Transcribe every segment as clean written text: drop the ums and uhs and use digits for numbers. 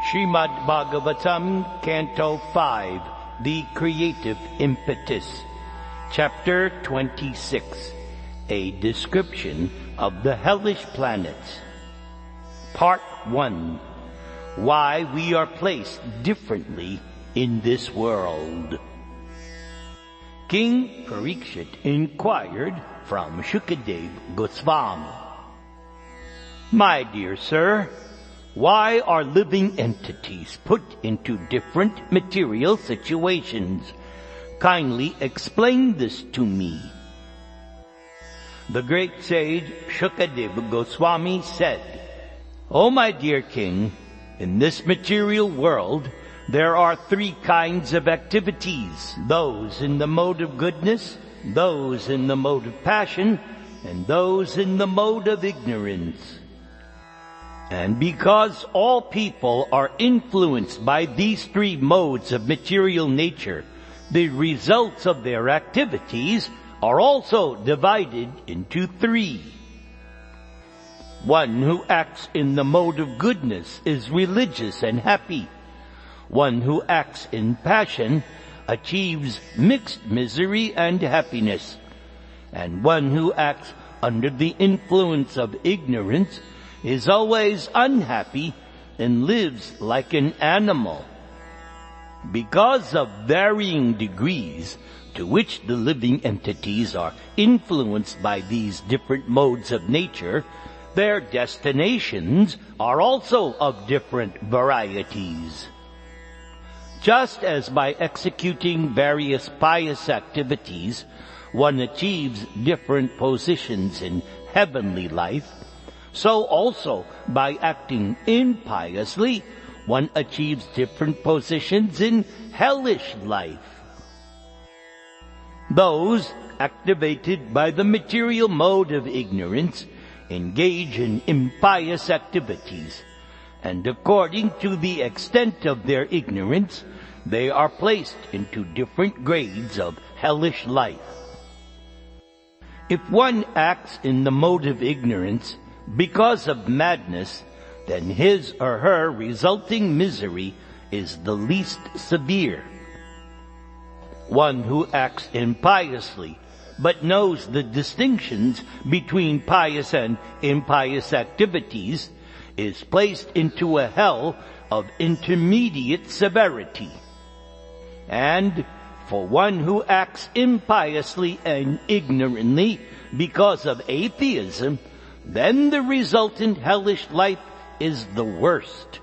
Srimad Bhagavatam, Canto 5, The Creative Impetus, Chapter 26, A Description of the Hellish Planets. Part 1, Why we are placed differently in this world. King Parikshit inquired from Shukadev Goswami, "My dear sir, why are living entities put into different material situations? Kindly explain this to me." The great sage Shukadev Goswami said, "O my dear king, in this material world, there are three kinds of activities, those in the mode of goodness, those in the mode of passion, and those in the mode of ignorance. And because all people are influenced by these three modes of material nature, the results of their activities are also divided into three. One who acts in the mode of goodness is religious and happy. One who acts in passion achieves mixed misery and happiness. And one who acts under the influence of ignorance is always unhappy and lives like an animal. Because of varying degrees to which the living entities are influenced by these different modes of nature, their destinations are also of different varieties. Just as by executing various pious activities, one achieves different positions in heavenly life, so also by acting impiously, one achieves different positions in hellish life. Those activated by the material mode of ignorance engage in impious activities, and according to the extent of their ignorance, they are placed into different grades of hellish life. If one acts in the mode of ignorance because of madness, then his or her resulting misery is the least severe. One who acts impiously but knows the distinctions between pious and impious activities is placed into a hell of intermediate severity. And for one who acts impiously and ignorantly because of atheism, then the resultant hellish life is the worst.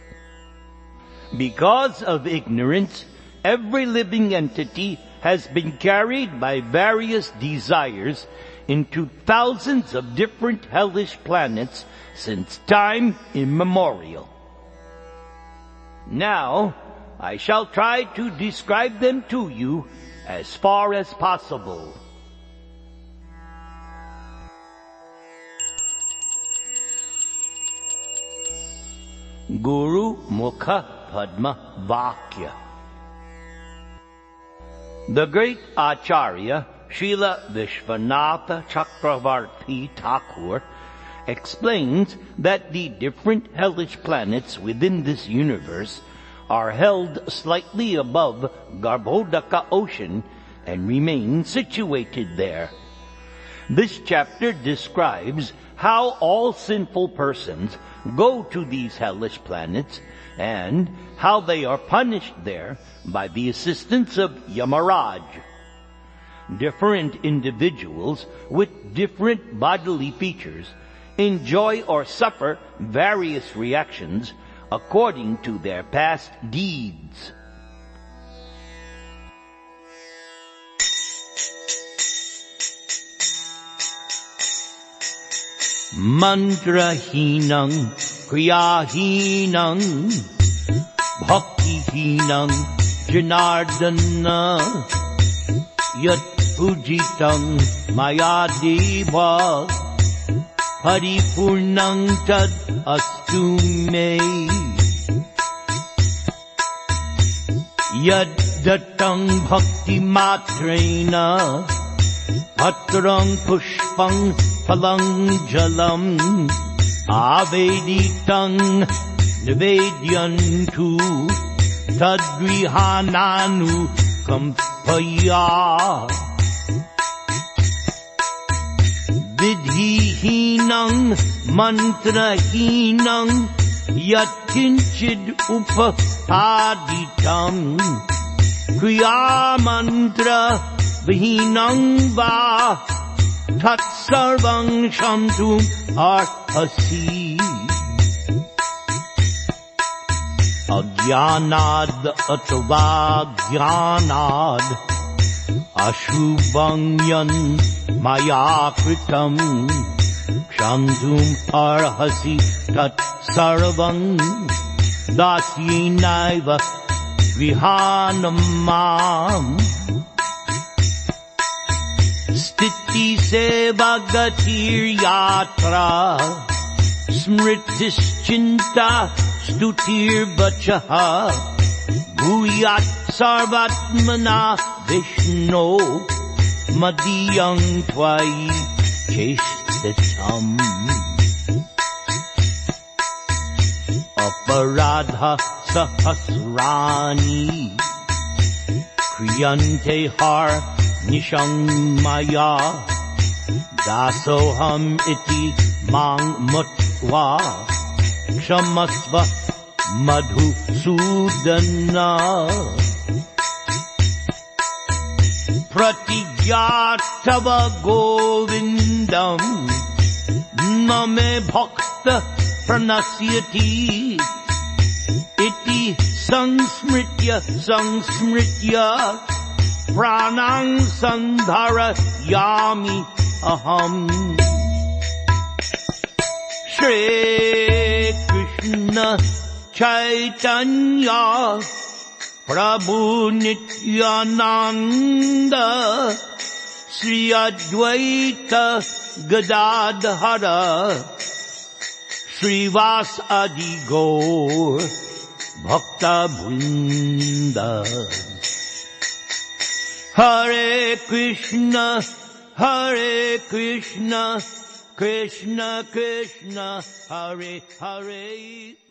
Because of ignorance, every living entity has been carried by various desires into thousands of different hellish planets since time immemorial. Now, I shall try to describe them to you as far as possible. Guru Mukha Padma Vakya. The great Acharya, Srila Vishwanatha Chakravarti Thakur, explains that the different hellish planets within this universe are held slightly above Garbhodaka ocean and remain situated there. This chapter describes how all sinful persons go to these hellish planets and how they are punished there by the assistance of Yamaraj. Different individuals with different bodily features enjoy or suffer various reactions according to their past deeds. Mantrahinam kriyahinam bhaktihinam janardana yat pujitam mayadeva paripurnam tad astu me yad dattam bhakti matrena patram pushpam phalang jalam aveditam nivedyantu tadrihananu kampaya vidhihinang mantrahinang yatkinchid upahaditam kriya mantra vihinang va tat sarvang shantum arhasi agyanad atva gyanad ashubhang yan maya kritam shantum arhasi tat sarvang dasyinaiva vihanamam stiti sevagatir yatra smritischinta stutir vachaha bhuyat sarvatmana vishno madiyang tvai cheshtatam aparadha sahasrani kriyante har nishang maya dasoham iti mang mutva kshamasva madhusudana pratigyatava govindam name bhakta pranasyati iti sansmritya pranang sandhara yami aham Shri Krishna Chaitanya Prabhu Nityananda Sri Advaita Gadadhara Srivas Adi Gaur Bhakta Vrinda Hare Krishna Krishna Krishna Hare Hare